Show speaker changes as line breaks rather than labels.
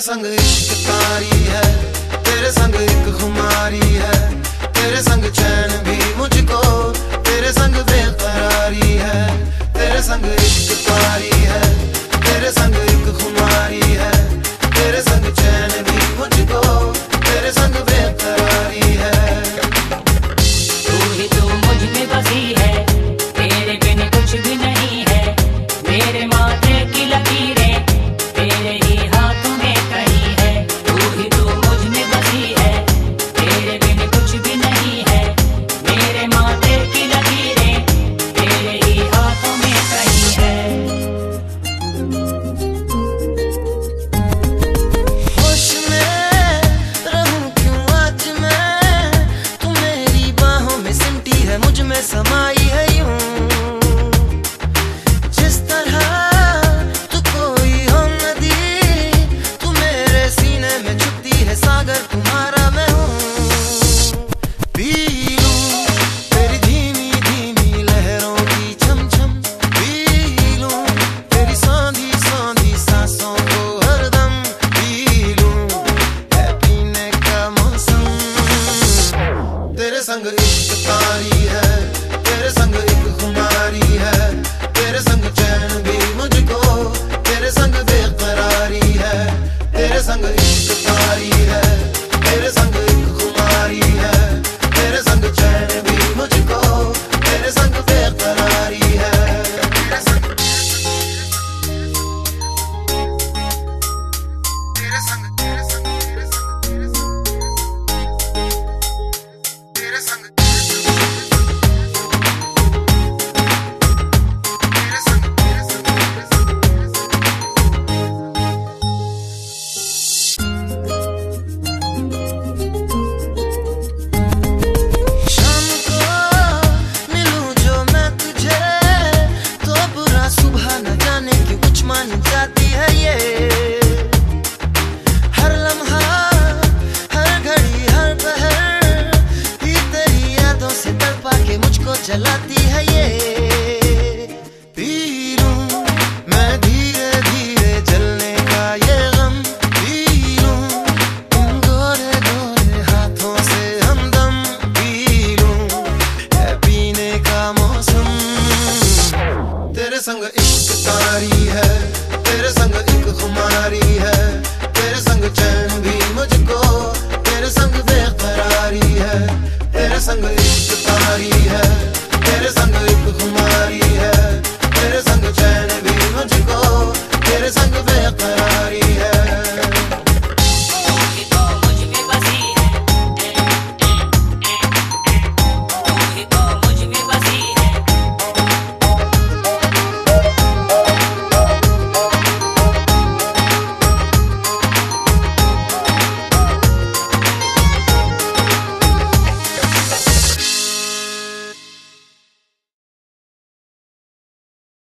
संग इश्क तारी है, तेरे संग एक खुमारी है, तेरे संग चैन भी मुझको, तेरे संग बेकरारी है। तेरे संग इश्क तारी है, तेरे संग एक खुमारी है, तेरे संग चैन भी मुझको, तेरे संग बेकरारी है।
तू ही तो मुझ में बसी है, तेरे बिन कुछ भी नहीं है। मेरे माथे की लकीरें तेरे ही हाथों में कहीं है। तू ही तो मुझ में बसी है, तेरे बिन कुछ भी नहीं है। मेरे माथे की लकीरें तेरे ही हाथों में कहीं है।
होश में रहूं क्यों आज मैं, तू मेरी बाहों में सिमटी है, मुझ में समाई है यूं। जिस तरह तू कोई हो नदी, तू मेरे सीने में छुपती है, सागर तुम्हारा मैं हूँ। पी लूं तेरी धीमी धीमी लहरों की छम छम, पी लूं तेरी सांधी सांधी सांसों को हरदम, पी लूं है पीने का मौसम। तेरे संग इश्क तारी है, तेरे संग एक खुमारी है, तेरे संग चैन भी मुझको, तेरे संग बेकरारी है। तेरे संग इश्क तारी है, तेरे संग एक खुमारी है, तेरे संग चैन भी मुझको, तेरे संग बेकरारी है। तेरे संग तेरे संग तेरे संग तेरे संग शाम को मिलूं जो मैं तुझे, तो बुरा सुबह न जाने क्यों कुछ मान जाती है ये। हर लम्हा हर घड़ी हर पहर ही तेरी यादों से तड़पा के मुझको जलाती